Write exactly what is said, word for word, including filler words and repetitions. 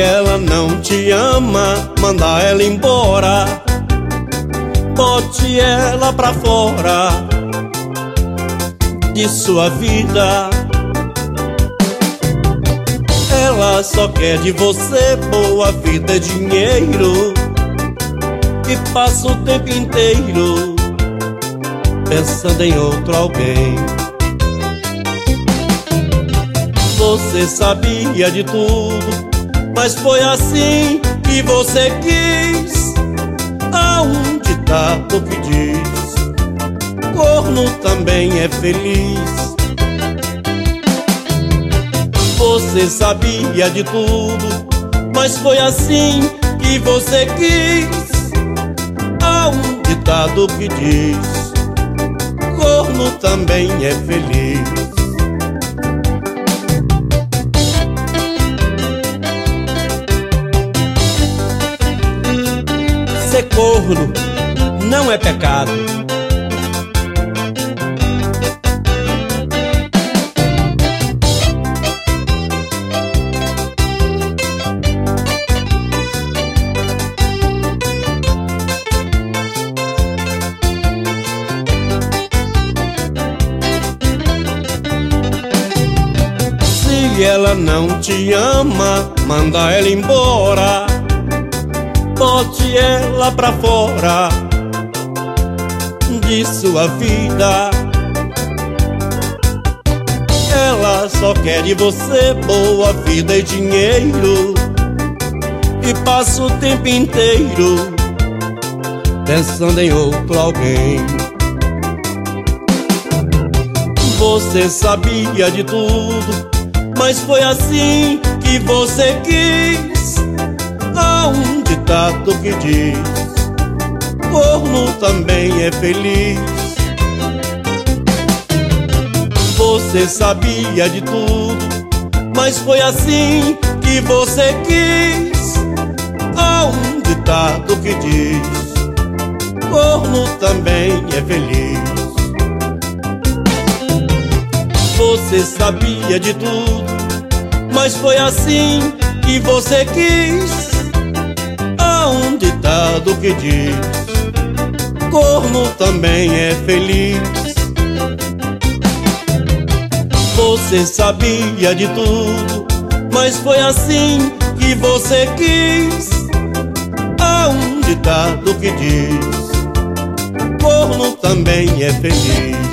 ela não te ama, manda ela embora. Bote ela pra fora de sua vida. Ela só quer de você boa vida e dinheiro, e passa o tempo inteiro pensando em outro alguém. Você sabia de tudo, mas foi assim que você quis. Há um ditado que diz: corno também é feliz. Você sabia de tudo, mas foi assim que você quis. Há um ditado que diz: corno também é feliz. Ser corno não é pecado. Se ela não te ama, manda ela embora. Bote ela pra fora de sua vida. Ela só quer de você boa vida e dinheiro, e passa o tempo inteiro pensando em outro alguém. Você sabia de tudo, mas foi assim que você quis. Há um ditado que diz: corno também é feliz. Você sabia de tudo, mas foi assim que você quis. Há um ditado que diz: corno também é feliz. Você sabia de tudo, mas foi assim que você quis. Há um ditado que diz: corno também é feliz. Você sabia de tudo, mas foi assim que você quis. Há um ditado que diz: corno também é feliz.